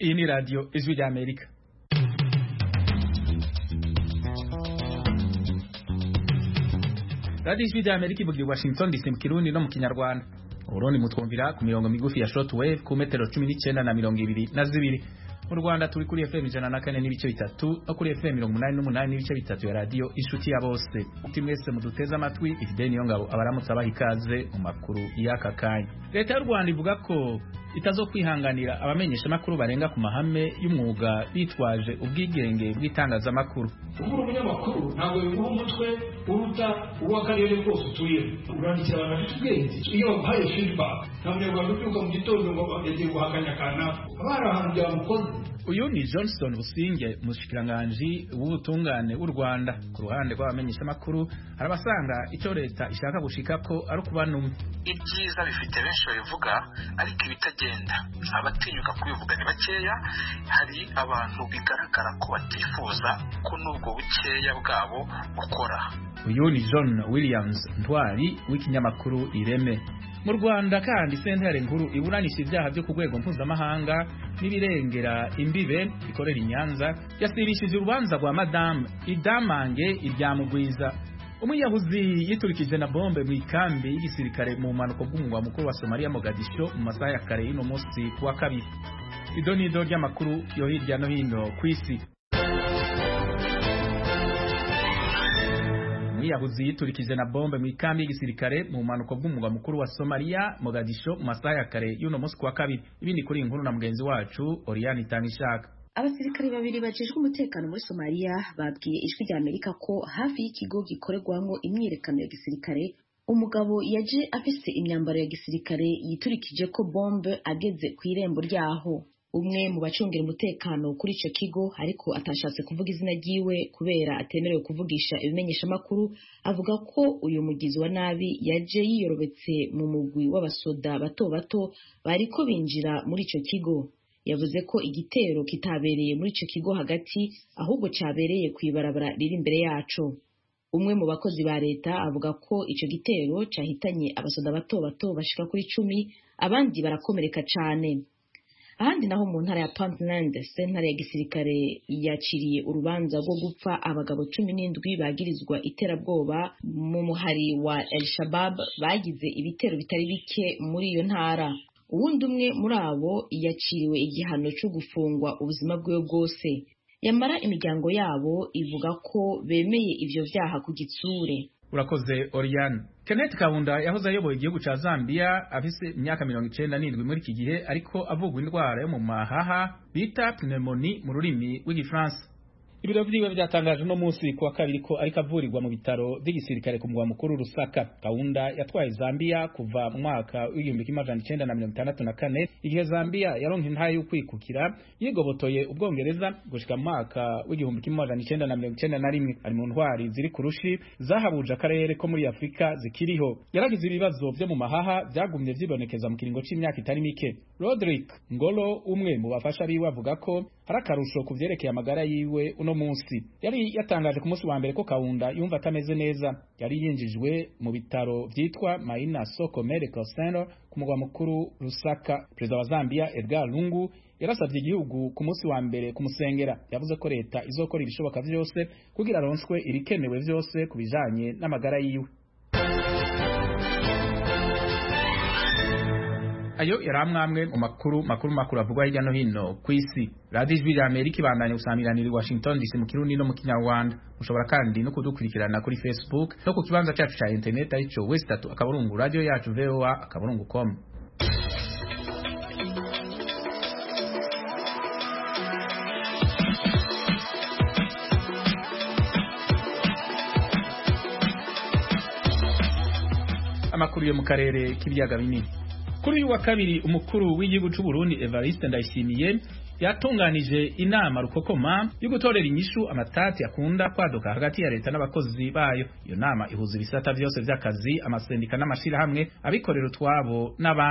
iyi ni radio Ijwi ry'Amerika. Radio Ijwi ry'Amerika ivugira Washington DC mu Kirundi no mu Kinyarwanda. Urundi mutwumvira ku mirongo migufi ya shortwave ku metero 19 na 22. Mu Rwanda turi kuri FM 104 n'ibice bitatu no kuri FM 88 n'ibice bitatu ya radio Inshuti ya bose. Timwese muduteza amatwi ifideni yongabo abaramutse abahikaze mu makuru y'aka kanya. Leta y'u Rwanda ivuga ko itazokwihanganira abamenyesha makuru barenga ku mahame y'umwuga bitwaje ubwigenge bw'itangazamakuru. Ubwo umunyamakuru ntabwo bimuha umutwe uruta uw'akarere kose utuye. Urandikira abantu b'ubwenge iyo bahaye feedback nta munyarwanda ubyuka mu gitondo ngo yagiye guhakanya kanaka abari ahantu byamukoze. Uyu ni Johnson Businge mushikiranganje w'ubutungane w'u Rwanda. Ku ruhande rw'abamenyesha makuru harabasanga icyo leta ishaka gushika ko ari kubanumwe. Ibyiza bifite benshi babivuga ariko ibitagenda abatinyuka kubivuga ni bakeya. Hari abantu bigaragara ko batifuza ko nubwo bukeya bwabo bukora. Uyu ni John Williams Ntwari w'ikinyamakuru Ireme. Mu Rwanda kandi sentare nkuru iburanisha ibyaha byo ku rwego mpuzamahanga n'ibirengera imbibe ikorera i Nyanza yasirishije urubanza rwa Madame Idamange Ibyamugwiza, umuyahuzi yiturikije na bombe mu ikambi y'igisirikare mu mpanuka bw'umugwa mukuru wa Somalia Mogadisho mu masaha ya kare y'ino munsi kuwa kabiri. Idonido ry'amakuru yo hirya no hino ku isi. Umuyahuzi yiturikije na bombe mu ikambi y'igisirikare mu mpanuka bw'umugwa mukuru wa Somalia Mogadisho mu masaha ya kare y'ino munsi kuwa kabiri. Ibindi kuri inkuru na mugenzi wacu Oriane Itangishaka. Abasirikare babiri bajejwe umutekano muri Somalia babwiye Ijwi ry'Amerika ko hafi y'ikigo gikorerwamo imyiyerekano ya gisirikare umugabo yaje afise imyambaro ya gisirikare yiturikije ko bombe ageze ku irembo ryaho. Umwe mu bacungira umutekano kuri ico kigo ariko atashatse kuvuga izina ryiwe kubera atemerewe kuvugisha ibimenyesha makuru, avuga ko uyu mugizi wa nabi yaje yiyorobetse mu mugwi w'abasoda bato bato bariko binjira muri ico kigo. Yavuze ko igitero kitabereye muri ico kigo hagati ahubwo cyabereye kwibarabara riri imbere yaco. Umwe mu bakozi ba leta avuga ko ico gitero cyahitanye abasoda bato bato bashika kuri 10, abandi barakomereka cane. Ahandi naho mu ntara ya Puntland, sentare ya gisirikare yaciriye urubanza rwo gupfa abagabo 17 bagirizwa iterabwoba mu muhari wa El Shabab bagize ibitero bitari bike muri iyo ntara. Uwundi umwe muri abo yaciriwe igihano cyo gufungwa ubuzima bwe bwose. Yamara imiryango yabo ivuga ko bemeye ivyo vyaha ku gitsure. Urakoze Oriane. Kenneth Kaunda yahoze ayoboye igihugu ca Zambia afise imyaka 97 muri iki gihe ariko avugwa indwara yo mu mahaha bita pneumonie mu rurimi rw'igifaransa. Ibiro vyiwe byatangaje no munsi kuwa kabiri ko ariko avurirwa mu bitaro by'igisirikare ku mugwa mukuru Lusaka. Kaunda yatwaye Zambia kuva mu mwaka w'1964 igihe Zambia yaronka intaye yo kwikukira yigobotoye ubwongereza gushika mu mwaka w'1991. Ari mu ntwari ziri kurushi zahabuje akarere ko muri Afrika zikiriho. Yaragize ibibazo byo mu mahaha byagumye vyibonekeza mu kiringo c'imyaka itari mike. Rodrick Ngolo umwe mu bafasha biwe avuga ko harakarusho kuvyerekeye amagara yiwe uno munsi. Yari yatangaje ku munsi wa mbere ko Kaunda yumva atameze neza. Yari yinjijwe mu bitaro vyitwa Maina Soko Medical Center ku mugwa mukuru Lusaka. Perezida wa Zambia Edgar Lungu yarasavye igihugu ku munsi wa mbere kumusengera. Yavuze ko leta izokora ibishoboka vyose kugira aronswe irikenewe vyose kubijanye n'amagara yiwe. Ayo yaramwamwe mu makuru avugwa hirya no hino ku isi. Radio Ijwi ry'Amerika ibandanye gusamiranira i Washington DC mu Kirundi no mu Kinyarwanda. Mushobora kandi no kudukurikirana kuri Facebook no ku kibanza cyacu cha internet arico www.radio yacu voa.com. Amakuru yo mu karere k'ibiyaga binini. Kuri uyu wa kabiri umukuru w'igihugu cy'u Burundi Evariste Ndayishimiye yatunganije inama rukokoma yo gutorera inyishu amatati akunda kwaduka hagati ya leta n'abakozi bayo. Iyo nama ihuza ibisata byose by'akazi, amasendika n'amashirahamwe, abikorera utwabo n'abandi.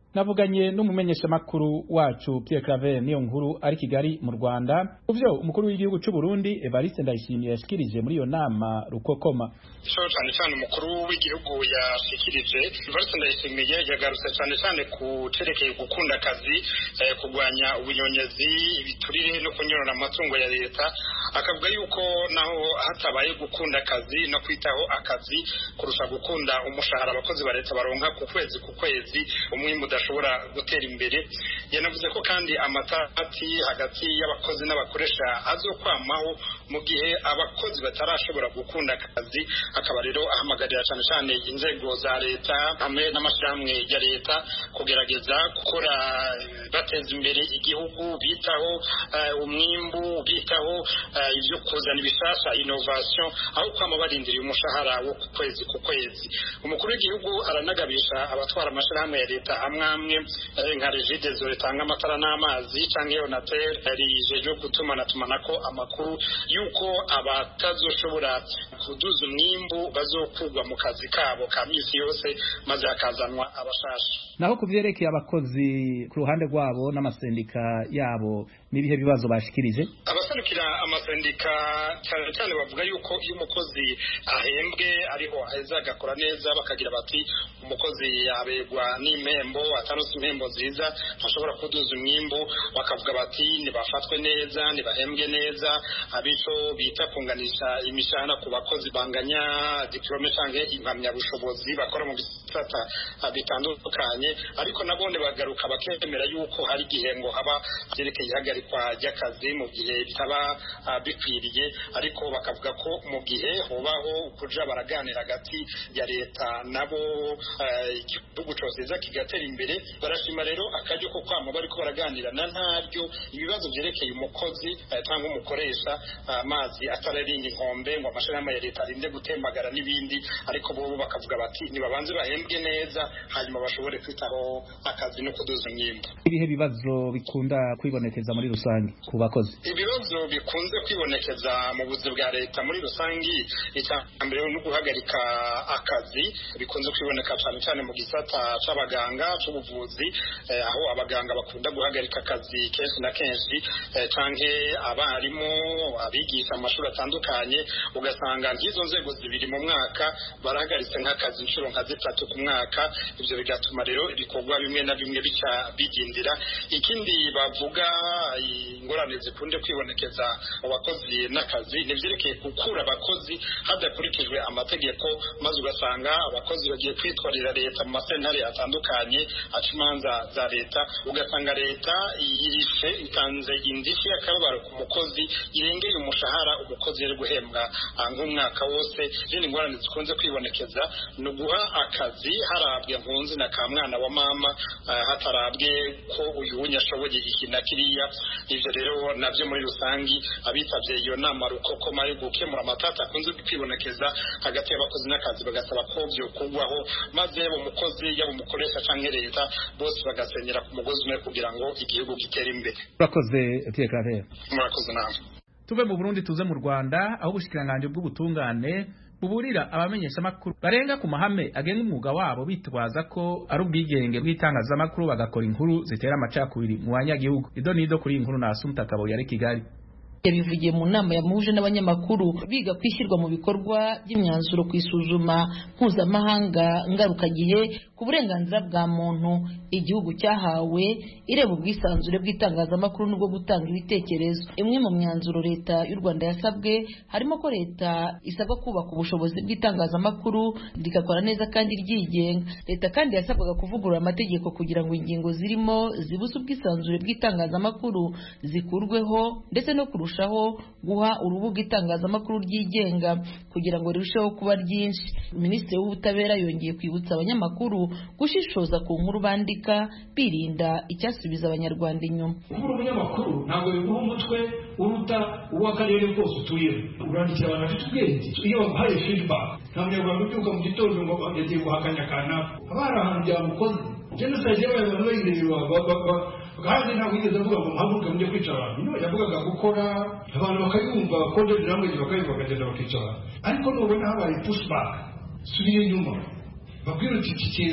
navuganye n'umumenyeshamakuru wacu Pierre Claver niyo nkuru ari Kigali mu Rwanda uvyo umukuru w'igihugu cy'u Burundi Evariste Ndayishimiye yashikirije muri iyo nama rukokoma. Cyane umukuru w'igihugu yashikirije Evariste Ndayishimiye yagarutse cyane ku cerekeye gukunda akazi, kugwanya ubunyonyezi, ibiturire no kunyorora amatungo ya leta, akavuga yuko naho hatabaye gukunda akazi no kwitaho akazi kurusha gukunda umushahara abakozi ba leta baronka ku kwezi umwimbu udashobora gutera imbere. Yanavuze ko kandi amatati hagati y'abakozi n'abakoresha azokwamaho mu gihe abakozi batarashobora gukunda akazi, akaba rero ahamagarira cyane inzego za leta hamwe n'amashirahamwe ya leta kugerageza gukora bateza imbere igihugu, bitaho umwimbu, bitaho ibyo kuzana ibishasha innovation, aho kwama barindiriye umushahara wo ku kwezi. Umukuru w'igihugu aranagabisha abatwara amashirahamwe ya leta amwe nka Regideso ritanga amatara n'amazi cyangwa Yonatel rijeje gutumanaho amakuru yuko abatazoshobora kuduza umwimbu bazokugwa mu kazi kabo ka misi yose maze hakazanwa abashasha. Naho kuvyerekeye abakozi ku ruhande rwabo n'amasendika yabo nibihe bibazo bashikirije? Abaserukira amasendika cyane bavuga yuko iyo umukozi ahembwe ariho aheza agakora neza, bakagira bati umukozi yabegwa n'impembo, atanose impembo nziza ntashobora kuduza umwimbu, bakavuga bati nibafatwe neza, nibahembwe neza, abico bita kunganisha imishahara ku bakozi banganya diplome canke impamya bushobozi bakora mu bisata bitandukanye. Ariko nabone bagaruka bakemera yuko hari gihe ngo haba byerekeye ihagarikwa ry'akazi mu gihe bitaba bikwiriye, ariko bakavuga ko mu gihe hobaho kuja baraganira hagati ya leta nabo igihugu cyose kigatera imbere. Barashima rero akaryo ko kwama bariko baraganira na ntaryo ibibazo byerekeye umukozi cyangwa umukoresha, amazi atararinda inkombe ngo amashirahamwe ya leta arinde gutembagara n'ibindi, ariko bo bakavuga bati nibabanze bahembwe neza hanyuma bashobore kwitaho akazi no kuduza umwimbu. Ibihe bibazo bikunda kwibonekeza muri rusange ku bakozi? Ibibazo bikunze kwibonekeza mu buzi bwa leta muri rusange, icyambere no guhagarika akazi bikunze kwiboneka cyane mu gisata c'abaganga c'ubuvuzi, aho abaganga bakunda guhagarika akazi kenshi na kenshi, canke abarimu abigisha amashuri atandukanye, ugasanga nk'izo nzego zibiri mu mwaka barahagaritse nk'akazi inshuro nka 3 ku mwaka. Ivyo bigatuma rero ibikorwa bimwe na bimwe bica bigindira. Ikindi bavuga ingorane zikunde kwibonekeza mu bakozi n'akazi nivyerekeye gukura abakozi hadakurikijwe amategeko, maze ugasanga abakozi bagiye kwitwarira leta mu masentare atandukanye aca imanza za leta, ugasanga leta irishe itanze indishi y'akababaro ku mukozi irengeye umushahara umukozi yari guhembwa nk'umwaka wose. Izindi ngorane zikunze kwibonekeza ni uguha akazi harabwe nkunzi na ka mwana wa mama, hatarabwe ko uyu unyashoboye iki na kiriya. Ivyo rero navyo muri rusangi abitavye iyo nama rukokoma yo gukemura amatata akunze kwibonekeza hagati y'abakozi n'akazi bagasaba ko byo kugwaho, maze yabo umukozi yabo umukoresha canke leta bose bagasenyera ku mugozi umwe kugira ngo igihugu gitere imbere. Urakoze Pierre Claver. Murakoze namwe. Tuve mu Burundi tuze mu Rwanda, aho ubushikiranganje bw'ubutungane buburira abamenyeshamakuru barenga ku mahame agenga umwuga wabo bitwaza ko ari ubwigenge bw'itangazamakuru bagakora inkuru zitera amacakubiri mu banyagihugu. Idonido kuri inkuru na Asumta Kabo yari Kigali. Yabivugiye mu nama yamuje n'abanyamakuru biga kwishyirwa mu bikorwa by'imyanzuro ku isuzuma mpuzamahanga ngarukagihe ku burenganzira bwa muntu igihugu cyahawe ireba ubwisanzure bw'itangazamakuru n'ubwo gutanga ibitekerezo. Imwe mu myanzuro leta y'u Rwanda yasabwe harimo ko leta isabwa kubaka ubushobozi bw'itangazamakuru rigakora neza kandi ryigenga. Leta kandi yasabwaga kuvugurura amategeko kugira ngo ingingo zirimo zibuze ubwisanzure bw'itangazamakuru zikurweho, ndetse no kurushaho guha urubuga itangazamakuru ryigenga kugira ngo rirusheho kuba ryinshi. Minisitiri w'ubutabera yongeye kwibutsa abanyamakuru gushishoza ku nkuru bandika birinda icyasubiza abanyarwanda inyuma. Kuba umunyamakuru ntabwo biguha umutwe uruta uw'akarere kose utuye. Urandikira abantu bafite ubwenge, iyo bahaye feedback nta munyarwanda ubyuka mu gitondo ngo yagiye guhakanya kanaka abari ahantu byamukoze. Genocide yabaye abantu bayireba kandi ntabwo yigeze avuga ngo mpaguruke mujye kwica abantu. No, yavugaga gukora abantu bakayumva koderi namwe bakayumva bakagenda bakica abantu. Ariko nubona habaye pushback, subira inyuma babwira uti iki kintu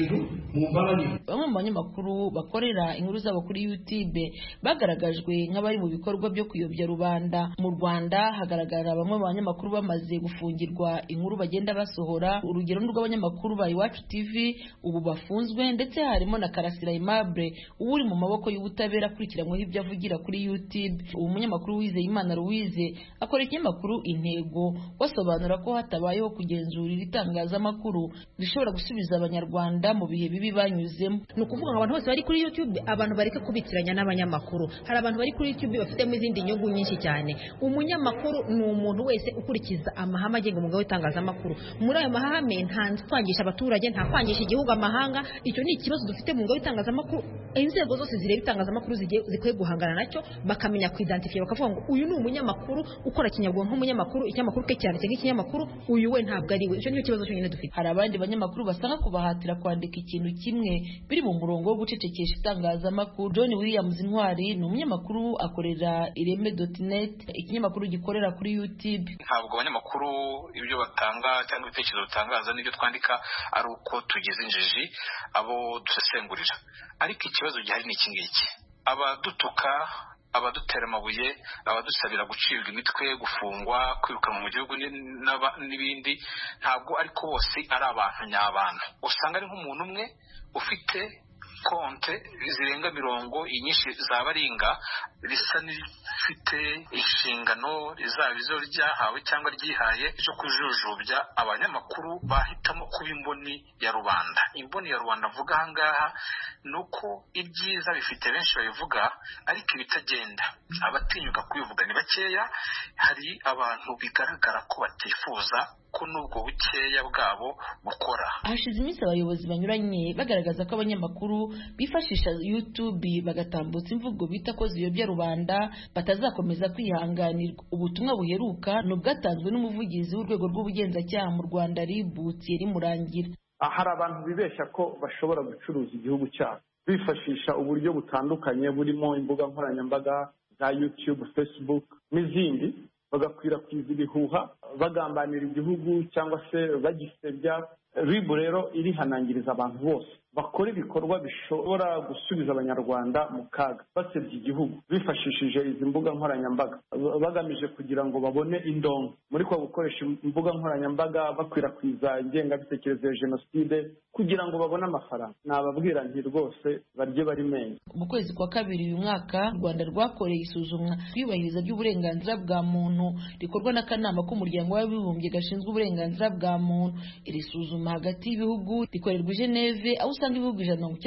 Bamwe mu banyamakuru bakorera inkuru zabo kuri YouTube bagaragajwe nk'abari mu bikorwa byo kuyobya rubanda. Mu Rwanda hagaragara bamwe mu banyamakuru bamaze gufungirwa inkuru bagenda basohora. Urugero rw'abanyamakuru ba Iwacu TV ubu bafunzwe, ndetse harimo na Karasira Aimable uri mu maboko y'ubutabera akurikiranyweho ibyo avugira kuri YouTube. Uwo munyamakuru Uwizeyimana Louise akora ikinyamakuru Intego, wasobanura ko hatabayeho kugenzura itangazamakuru rishobora gusubiza abanyarwanda mu bihe bibi banyuzemo. Ni ukuvuga ngo abantu bose bari kuri YouTube abantu bareke kubitiranya n'abanyamakuru. Hari abantu bari kuri YouTube bafitemo izindi nyungu nyinshi cyane. Umunyamakuru ni umuntu wese ukurikiza amahame agenga umwuga w'itangazamakuru. Muri ayo mahame nta kwangisha abaturage, nta kwangisha igihugu amahanga. Icyo ni ikibazo dufite mu mwuga w'itangazamakuru. Inzego zose zireba itangazamakuru zikwiye guhangana nacyo, bakamenya kwidantifiya, bakavuga ngo uyu ni umunyamakuru ukora kinyabwonko nk'umunyamakuru, ikinyamakuru ke cyanditse nk'ikinyamakuru, uyu we ntabwo ari we. Icyo ni ikibazo cyonyine dufite. Hari abandi banyamakuru basanga kubahatira kwandika ikintu kimwe biri mu murongo wo gucecekesha itangazamakuru. John Williams Intwari ni umunyamakuru akorera ireme.net, ikinyamakuru gikorera kuri YouTube. Ntabwo abanyamakuru ibyo batanga cyangwa ibitekerezo batangaza n'ibyo twandika ari uko tugize injiji abo dusesengurira, ariko ikibazo gihari ni iki ngiki: abadutuka, abadutera amabuye, abadusabira gucibwa imitwe, gufungwa, kwirukanwa mu gihugu n'ibindi, ntabwo ariko bose ari abantu nyabantu. Usanga ari nk'umuntu umwe ufite konte zirenga 40, inyinshi zabaringa, risa n'ifite inshingano rizaba izo ryahawe cyangwa ryihaye cyo kujujubya abanyamakuru bahitamo kuba imboni ya rubanda. Imboni ya rubanda avuga ahangaha nuko ibyiza bifite benshi babivuga, ariko ibitagenda abatinyuka kubivuga ni bakeya. Hari abantu bigaragara ko batifuza ko nubwo bukeya bwabo bukora. Hashize iminsi abayobozi banyuranye bagaragaza ko abanyamakuru bifashisha YouTube bagatambutsa imvugo bita ko ziyobya rubanda batazakomeza kwihanganirwa. Ubutumwa buheruka n'ubwatanzwe n'umuvugizi w'urwego rw'ubugenzacyaha mu Rwanda RIB Thierry Murangira. Hari abantu bibeshya ko bashobora gucuruza igihugu cyabo bifashisha uburyo butandukanye burimo imbuga nkoranyambaga za YouTube, Facebook n'izindi, bagakwirakwiza ibihuha bagambanira igihugu cyangwa se bagisebya. RIB rero irihanangiriza abantu bose bakora ibikorwa bishobora gusubiza abanyarwanda mu kaga, basebya igihugu bifashishije izi mbuga nkoranyambaga, bagamije kugira ngo babone indongo muri kwa gukoresha imbuga nkoranyambaga bakwirakwiza ingengabitekerezo ya jenoside kugira ngo babone amafaranga. Nababwira nti rwose barye bari menge. Mu kwezi kwa kabiri uyu mwaka u Rwanda rwakoreye isuzumwa ry'ubahiriza ry'uburenganzira bwa muntu rikorwa n'akanama k'umuryango w'abibumbye gashinzwe uburenganzira bwa muntu. Iri suzuma hagati y'ibihugu rikorerwa i Geneve, aho usanga ibihugu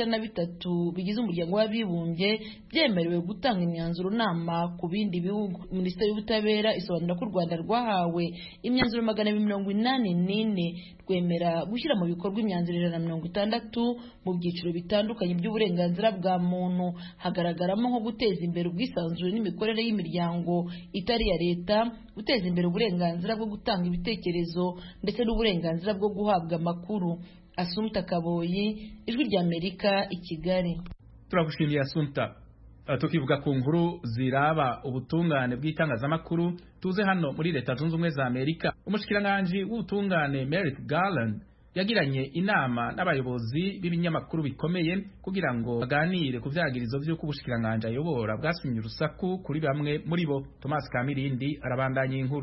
193 bigize umuryango w'abibumbye byemerewe gutanga imyanzuro nama ku bindi bihugu. Minisiteri y'Ubutabera isobanura ko u Rwanda rwahawe imyanzuro 284 rwemera gushyira mu bikorwa imyanzuro 160 mu byiciro bitandukanye by'uburenganzira bwa muntu. Hagaragaramo nko guteza imbere ubwisanzure n'imikorere y'imiryango itari ya leta, guteza imbere uburenganzira bwo gutanga ibitekerezo ndetse n'uburenganzira bwo guhabwa amakuru. Assumpta Kaboyi, Ijwi ry'Amerika, i Kigali. Turagushimiye Assumpta. Tukivuga ku nkuru ziraba ubutungane bw'itangazamakuru, tuze hano muri Leta Zunze Ubumwe za Amerika. Umushikiranganje w'ubutungane Merrick Garland yagiranye inama n'abayobozi b'ibinyamakuru bikomeye kugira ngo baganire ku vyagirizo vy'uko ubushikiranganje ayobora bwasunye urusaku kuri bamwe muri bo. Thomas Kamirindi arabandanya inkuru.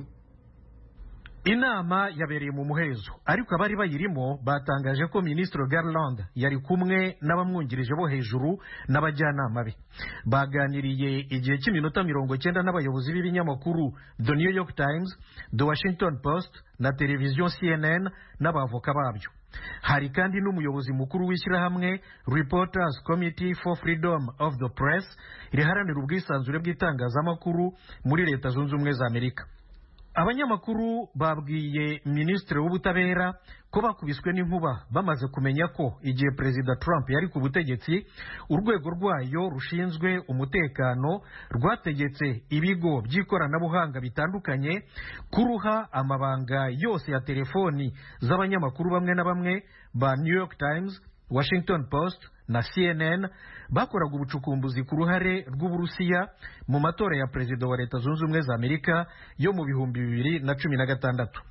Inama yabereye mu muhezo, ariko abari bayirimo batangaje ko Ministre Garland yari kumwe n'abamwungirije bo hejuru n'abajyanama be. Baganiriye igihe cy'iminota 90 n'abayobozi b'ibinyamakuru The New York Times, The Washington Post na televiziyo CNN n'abavoka babyo. Hari kandi n'umuyobozi mukuru w'ishyirahamwe Reporters Committee for Freedom of the Press riharanira ubwisanzure bw'itangazamakuru muri Leta Zunze Ubumwe za Amerika. Abanyamakuru babwiye Minisitiri w'Ubutabera ko bakubiswe n'inkuba bamaze kumenya ko igihe Perezida Trump yari ku butegetsi urwego rwayo rushinzwe umutekano rwategetse ibigo by'ikoranabuhanga bitandukanye kuruha amabanga yose ya telefoni z'abanyamakuru bamwe na bamwe ba New York Times, Washington Post na CNN bakoraga ubucukumbuzi ku ruhare rw'Uburusiya mu matora ya Perezida wa Leta Zunze Ubumwe za Amerika yo mu 2016.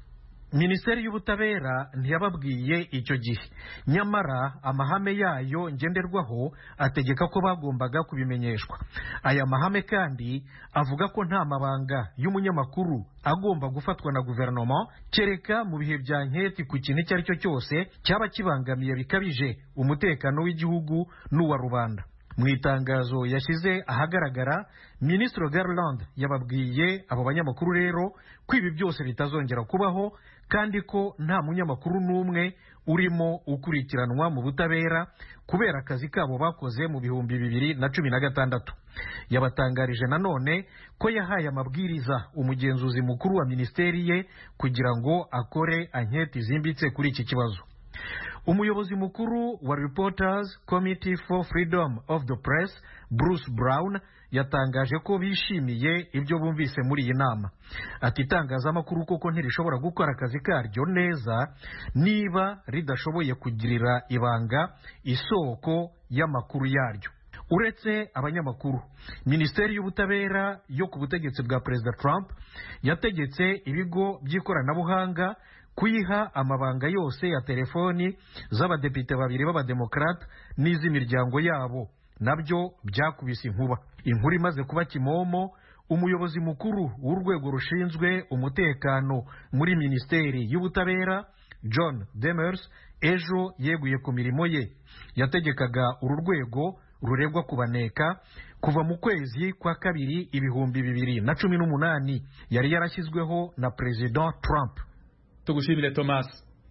minisiteri y'ubutabera ntiyababwiye icyo gihe, nyamara amahame yayo ngenderwaho ategeka ko bagombaga kubimenyeshwa. Aya mahame kandi avuga ko nta mabanga y'umunyamakuru agomba gufatwa na guverinoma kereka mu bihe bya nketi ku kintu icyo ari cyo cyose cyaba kibangamiye bikabije umutekano w'igihugu n'uwa rubanda. Mu itangazo yashyize ahagaragara, Minisitiri Garland yababwiye abo banyamakuru rero ko ibi byose bitazongera kubaho kandi ko nta munyamakuru n'umwe urimo ukurikiranwa mu butabera kubera akazi kabo bakoze mu 2016. Yabatangarije nanone ko yahaye amabwiriza umugenzuzi mukuru wa minisiteri ye kugira ngo akore anketi zimbitse kuri iki kibazo. Umuyobozi mukuru wa Reporters Committee for Freedom of the Press, Bruce Brown, yatangaje ko bishimiye ibyo bumvise muri iyi nama. Ati itangazamakuru koko ntirishobora gukora akazi karyo neza niba ridashoboye kugirira ibanga isoko y'amakuru yaryo. Uretse abanyamakuru, Minisiteri y'ubutabera yo ku butegetsi bwa Perezida Trump yategetse ibigo by'ikoranabuhanga kuyiha amabanga yose ya telefoni z'abadepite babiri b'abademokrate n'iz'imiryango yabo, nabyo byakubise inkuba. Inkuru imaze kuba kimomo, umuyobozi mukuru w'urwego rushinzwe umutekano muri Minisiteri y'ubutabera, John Demers, ejo yeguye ku mirimo ye. Yategekaga uru rwego ruregwa kubaneka kuva mu kwezi kwa kabiri 2018, yari yarashyizweho na President Trump. Tugushimire Thomas.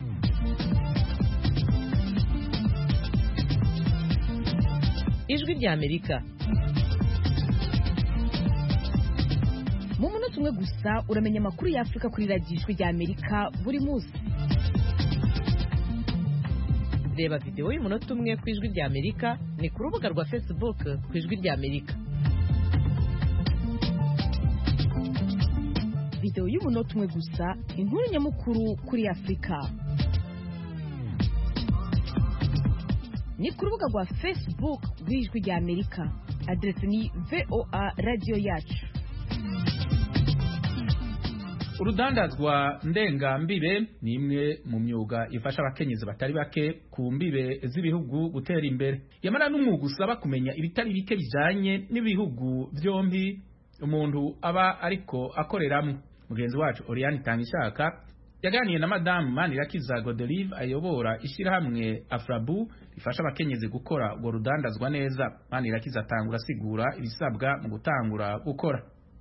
Ijwi rya Amerika. Mu munota umwe gusa uramenya amakuru ya Afrika kuri radiyo Ijwi rya Amerika buri munsi. Reba video y'umunota umwe ku Ijwi rya Amerika ni ku rubuga rwa Facebook ku Ijwi rya Amerika. Video y'umunota umwe gusa, inkuru nyamukuru kuri Afrika. Ni ku rubuga rwa Facebook rw'Ijwi rya Amerika. Adresi ni VOA Radio Yacu. Urudandazwa ndengambibe ni imwe mu myuga ifasha abakenyezi batari bake ku mbibe z'ibihugu gutera imbere. Yamara n'umwuga usaba kumenya ibitari bike bijanye n'ibihugu byombi umuntu aba ariko akoreramo. Mugenzi wacu Oriane Tangishaka yaganiye na Madame Manirakiza Godelive ayobora ishyirahamwe Afrabu rifasha abakenyezi gukora urwo rudandazwa neza. Manirakiza atangura asigura ibisabwa mu gutangura gukora.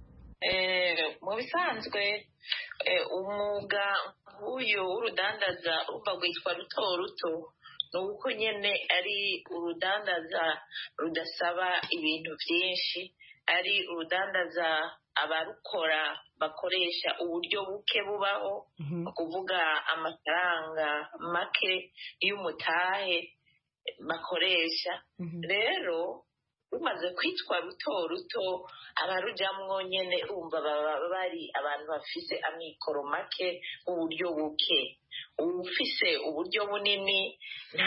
Mu bisanzwe umwuga nk'uyu w'urudandaza urumva rwitwa ruto ruto, ni uko nyine ari urudandaza rudasaba ibintu byinshi, ari urudandaza abarukora bakoresha uburyo buke bubaho, kuvuga amafaranga make y'umutahe bakoresha. Rero rumaze kwitwa ruto ruto, abarujamwo nyene urumva baba bari abantu bafise amikoro make uburyo buke. Ufise uburyo bunini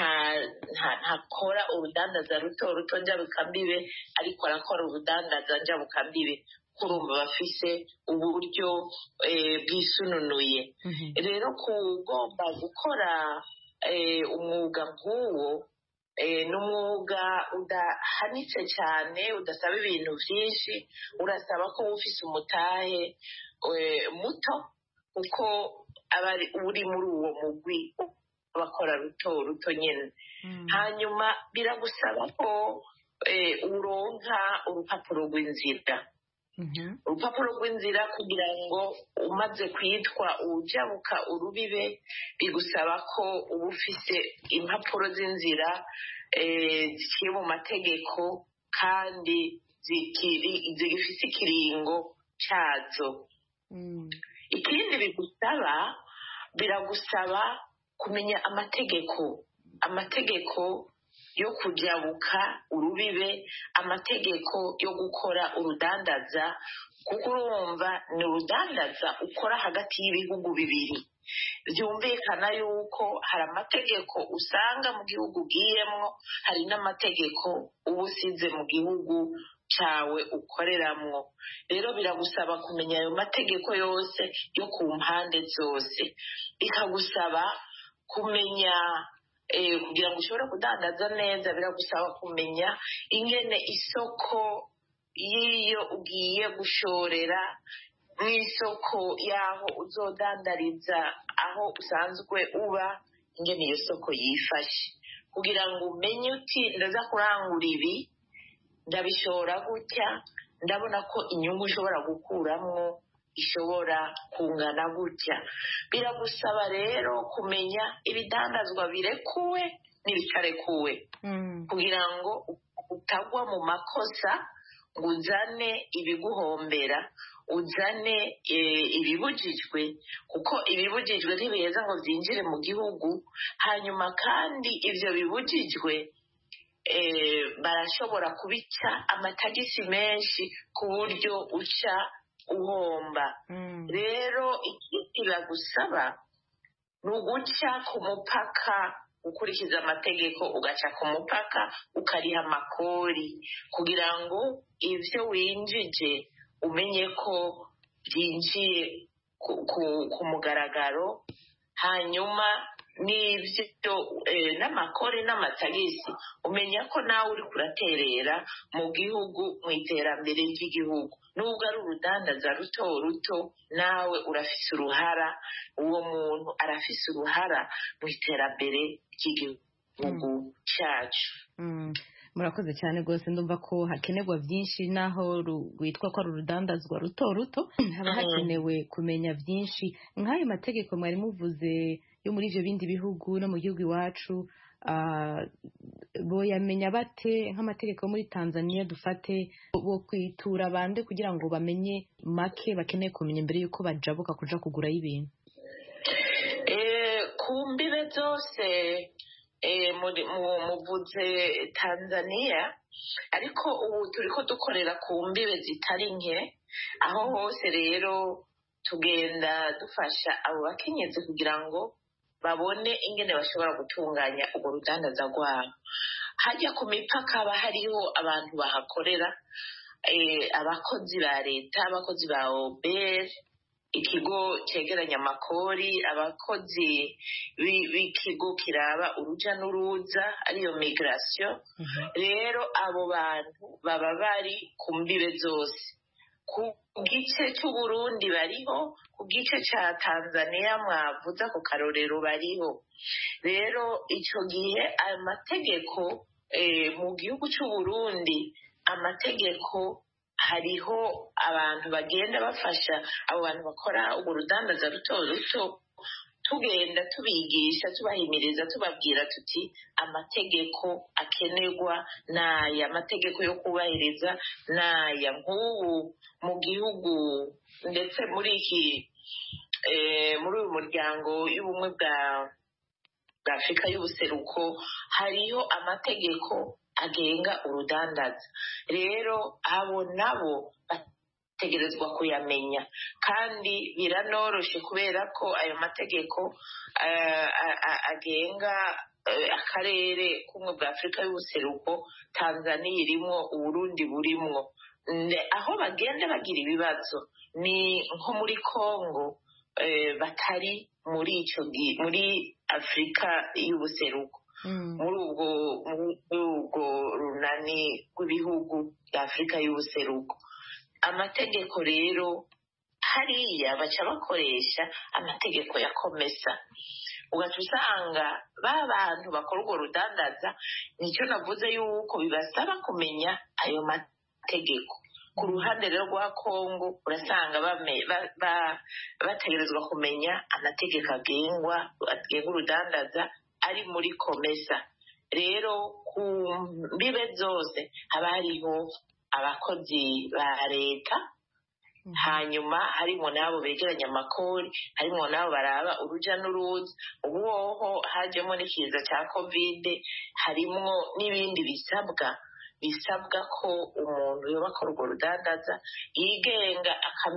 ntakora urudandaza ruto ruto njabukambibe, ariko arakora urudandaza njabukambibe kurumva bafise uburyo bwisununuye. Rero kugomba gukora umwuga nk'uwo n'umwuga udahanitse cyane, udasaba ibintu byinshi, urasaba ko ufise umutahe muto kuko aba uri muri uwo mugwi bakora ruto ruto nyine. Hanyuma biragusaba ko uronka urupapuro rw'inzira. Urupapuro rw'inzira kugira ngo umaze kwitwa ujabuka urubibe, bigusaba ko uba ufise impapuro z'inzira ziciye mu mategeko kandi zigifise ikiringo cyazo. Ikindi biragusaba kumenya amategeko yo kujabuka urubibe, amategeko yo gukora urudandaza, kuko urumva ni urudandaza ukora hagati y'ibihugu bibiri. Byumvikana yuko hari amategeko usanga mu gihugu ugiyemwo, hari n'amategeko uba usize mu gihugu cyawe ukoreramwo. Rero biragusaba kumenya ayo mategeko yose yo ku mpande zose, bikagusaba kumenya kugira ngo ushobore kudandaza neza, biragusaba kumenya ingene isoko y'iyo ugiye gushorera mu isoko y'aho uzodandariza aho usanzwe uba, ingene iyo soko yifashe, kugira ngo umenye uti ndaza kurangura ibi, ndabishora gutya, ndabona ko inyungu ushobora gukuramwo ishobora kungana gutya. Biragusaba rero kumenya ibidandazwa birekuwe n'ibitarekuwe, kugira ngo utagwa mu makosa ngo uzane ibiguhombera, uzane ibibujijwe, kuko ibibujijwe ntibiheza ngo byinjire mu gihugu. Hanyuma kandi ibyo bibujijwe barashobora kubica amatagisi menshi ku buryo uca uhomba. Rero ikindi bagusaba ni uguca ku mupaka, ukurikiza amategeko, ugaca ku mupaka ukariha amakori, kugira ngo ibyo winjije umenye ko byinjiye ku mugaragaro. Hanyuma n'ibyo n'amakori n'amatagisi umenya ko nawe uri kuraterera mu gihugu, mu iterambere ry'igihugu. Nubwo ari urudandaza ruto ruto, nawe urafise uruhara, uwo muntu arafise uruhara mu iterambere ry'igihugu cyacu. Murakoze cyane rwose, ndumva ko hakenerwa byinshi, naho rwitwa ko ari urudandazwa ruto ruto, haba hakenewe kumenya byinshi. Nk'ayo mategeko mwari muvuze yo muri ibyo bindi bihugu no mu gihugu iwacu, boyamenya bate? Nk'amategeko yo muri Tanzania dufate, bo kwitura bande kugira ngo bamenye make bakeneye kumenya mbere yuko bajabuka kuja kugurayo ibintu? Ku mbibe zose muvuze Tanzania, ariko ubu turiko dukorera ku mbibe zitari nke. Aho hose rero tugenda dufasha abo bakenyezi kugira ngo babone ingene bashobora gutunganya urwo rudandaza rwabo. Hajya ku mipaka haba hariho abantu bahakorera, abakozi ba leta, abakozi ba OBR, ikigo cyegeranya amakori, abakozi b'ikigo kiraba uruja n'uruza ariyo migration. Rero abo bantu baba bari ku mbibe zose. Ku gice cy'Uburundi bariho, ku gice cya Tanzania mwavuze ku karorero bariho. Rero icyo gihe ayo mategeko mu gihugu cy'Uburundi, amategeko hariho abantu bagenda bafasha abo bantu bakora urwo rudandaza ruto ruto, tugenda tubigisha, tubahimiriza, tubabwira tuti amategeko akenerwa n'aya, amategeko yo kubahiriza n'aya. Nk'ubu mu gihugu ndetse muri uyu muryango y'ubumwe bwa Afurika y'ubuseruko hariho amategeko agenga urudandaza. Rero abo nabo bategerezwa kuyamenya, kandi biranoroshe kubera ko ayo mategeko agenga akarere k'ubumwe bwa Afurika y'ubuseruko, Tanzania irimwo, Uburundi burimwo. Aho bagenda bagira ibibazo ni nko muri Kongo, batari muri Afurika y'ubuseruko, muri ubwo runani rw'ibihugu bya Afurika y'ubuseruko. Amategeko rero hariya baca bakoresha amategeko ya komesa, ugaca usanga ba bantu bakora urwo rudandaza, nicyo navuze yuko bibasaba kumenya ayo mategeko. Ku ruhande rero rwa Kongo urasanga bategerezwa kumenya amategeko agenga urudandaza ari muri komesa. Rero ku mbibe zose haba hariho abakozi ba leta, hanyuma harimo n'abo begeranya amakori, harimo n'abo baraba uruja n'uruza. Ubu hoho hajemo n'ikiza cya kovide, harimo n'ibindi bisabwa ko umuntu yoba akora urwo rudandaza yigenga,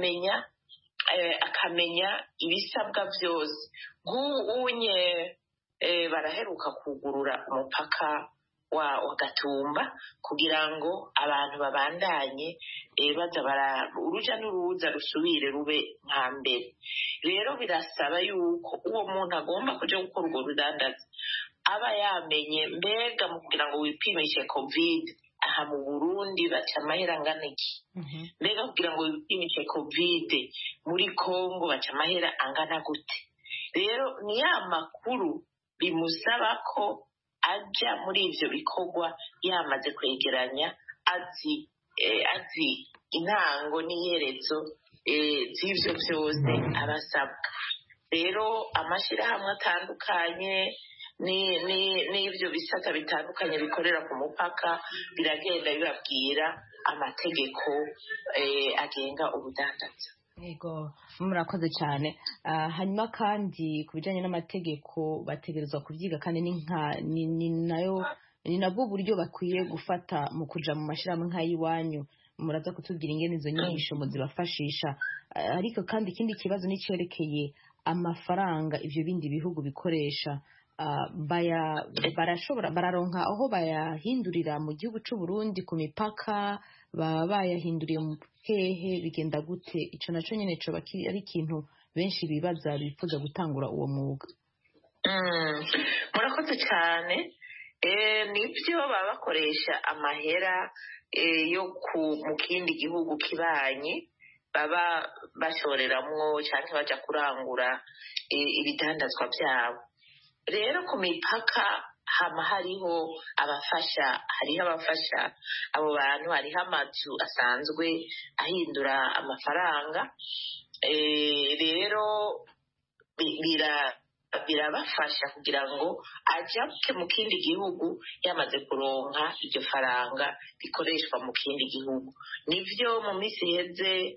akamenya ibisabwa byose. Nk'ubunye baraheruka kugurura umupaka wa Gatumba kugira ngo abantu babandanye baza uruja n'uruza rusubire rube nka mbere. Rero birasaba yuko uwo muntu agomba kuja gukora urwo rudandaza aba yamenye mbega mu kugira ngo wipimishe covid aha mu Burundi baca amahera angana iki, mbega kugira ngo wipimishe covid muri Kongo baca amahera angana gute. Rero ni ya makuru bimusaba ko aja muri ivyo bikorwa yamaze kwegeranya azi intango n'iherezo z'ivyo vyose abasabwa. Rero amashirahamwe atandukanye n'ivyo bisata bitandukanye bikorera ku mupaka biragenda bibabwira amategeko agenga ubudandaza. Yego, murakoze cyane. Hanyuma kandi ku bijyanye n'amategeko bategerezwa kubyiga kandi ni nabwo buryo bakwiye gufata mu kuja mu mashyirahamwe nk'ay'iwanyu. Muraza kutubwira ingene izo nyigisho muzibafashisha. Ariko kandi ikindi kibazo nicerekeye amafaranga ivyo bindi bihugu bikoresha. Bararonka aho bayahindurira mu gihugu c'u Burundi ku mipaka, baba bayahinduriye mu hehe, bigenda gute? Ico naco nyene co ari ikintu benshi bibaza bifuza gutangura uwo mwuga. Murakoze cyane. Nibyo baba bakoresha amahera yo mu kindi gihugu kibanye baba bashoreramwo canke baja kurangura ibidandazwa byabo. Rero ku mipaka hama hariho abafasha abo bantu, hariho amazu asanzwe ahindura amafaranga. Rero birabafasha kugira ngo ajabuke mu kindi gihugu yamaze kuronka iryo faranga rikoreshwa mu kindi gihugu. Nivyo mu minsi iheze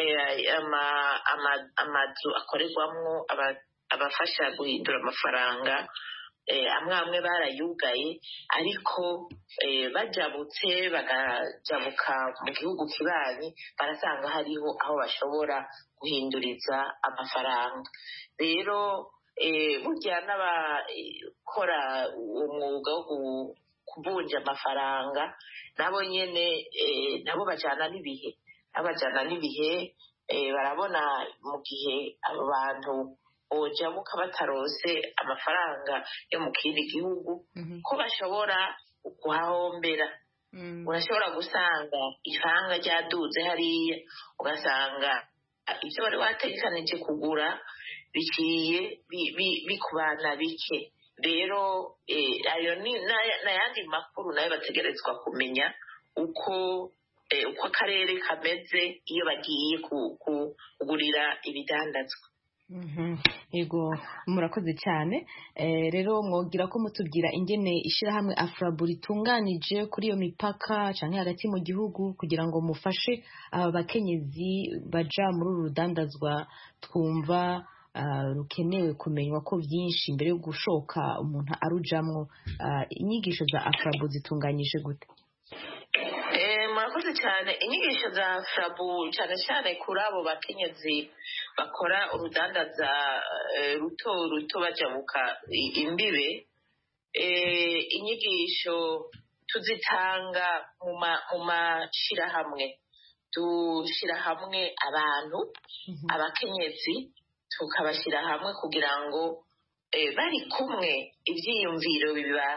amazu akorerwamwo abafasha guhindura amafaranga amwe barayugaye, ariko bajabutse bagajabuka mu gihugu kibanyi barasanga hariho aho bashobora guhinduriza amafaranga. Rero burya n'abakora umwuga wo kuvunja amafaranga nabo nyene nabo bajana n'ibihe, barabona mu gihe abo bantu bojabuka batarose amafaranga yo mu kindi gihugu ko bashobora kuhahombera. Urashobora gusanga ifaranga ryaduze hariya, ugasanga ivyo wari wategekanije kugura biciye bikubana bike. Rero ayo n'ayandi makuru nayo bategerezwa kumenya uko akarere kameze iyo bagiye kugurira ibidandazwa. Yego, murakoze cyane. Rero mwogira ko mutubwira ingene ishirahamwe Afrabu ritunganije kuri iyo mipaka canke hagati mu gihugu kugira ngo mufashe aba bakenyezi baja muri uru rudandazwa twumva rukenewe kumenywa ko byinshi mbere yo gushoka umuntu arujamwo. Inyigisho za Afrabu zitunganyije gute? Murakoze cyane. Inyigisho za Afrabu cyane cyane kuri abo bakenyezi bakora urudandaza ruto bajabuka imbibe, inyigisho tuzitanga mu mashirahamwe. Dushira hamwe abantu abakenyezi tukabashira hamwe kugira ngo bari kumwe ivyiyumviro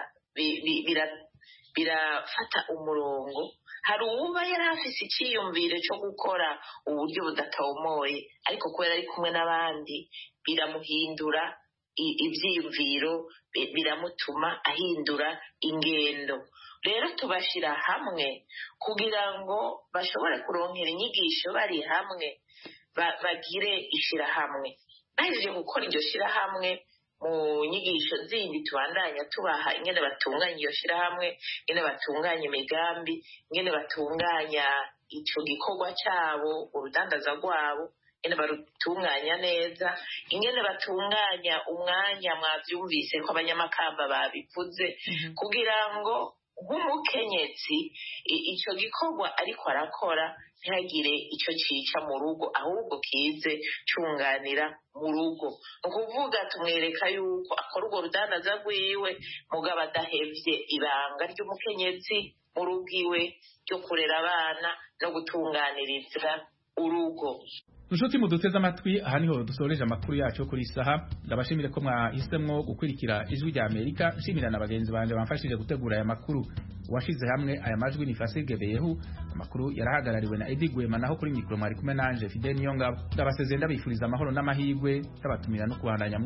birafata umurongo. Hari uwuba yari afise icyiyumviro cyo gukora uburyo budatomoye, ariko kubera ari kumwe n'abandi biramuhindura ivyiyumviro, biramutuma ahindura ingendo. Rero tubashira hamwe kugira ngo bashobore kuronkera inyigisho bari hamwe, bagire ishirahamwe. Bahejeje gukora iryo shirahamwe, mu nyigisho zindi tubandanya tubaha ingene batunganya iyo shirahamwe, ingene batunganya imigambi, ingene batunganya ico gikorwa cyabo, urudandaza rwabo, ingene barutunganya neza, ingene batunganya umwanya. Mwavyumvise ko abanyamakamba babivuze kugira ngo nk'umukenyezi icyo gikorwa ariko arakora ntihagire icyo cyica mu rugo ahubwo kize cyunganira mu rugo ni ukuvuga tumwereka yuko akora urwo rudandaza rwiwe mugabo adahevye ibanga ry'umukenyezi mu rugo iwe ryo kurera abana no gutunganiriza urugo. Inshuti muduteze amatwi aha niho dusoreje amakuru yacu kuri saha ndabashimire ko mwahisemwo gukurikira ijwi rya Amerika nshimira na bagenzi banje bamfashije gutegura aya makuru washize hamwe aya majwi ni Fasige Behu amakuru yarahagarariwe na Eddie Gwema naho kuri mikro mwari kumwe nanje Fidel Niyongabo ndabasezeye ndabifuriza amahoro n'amahirwe tabatumira no kuhandanya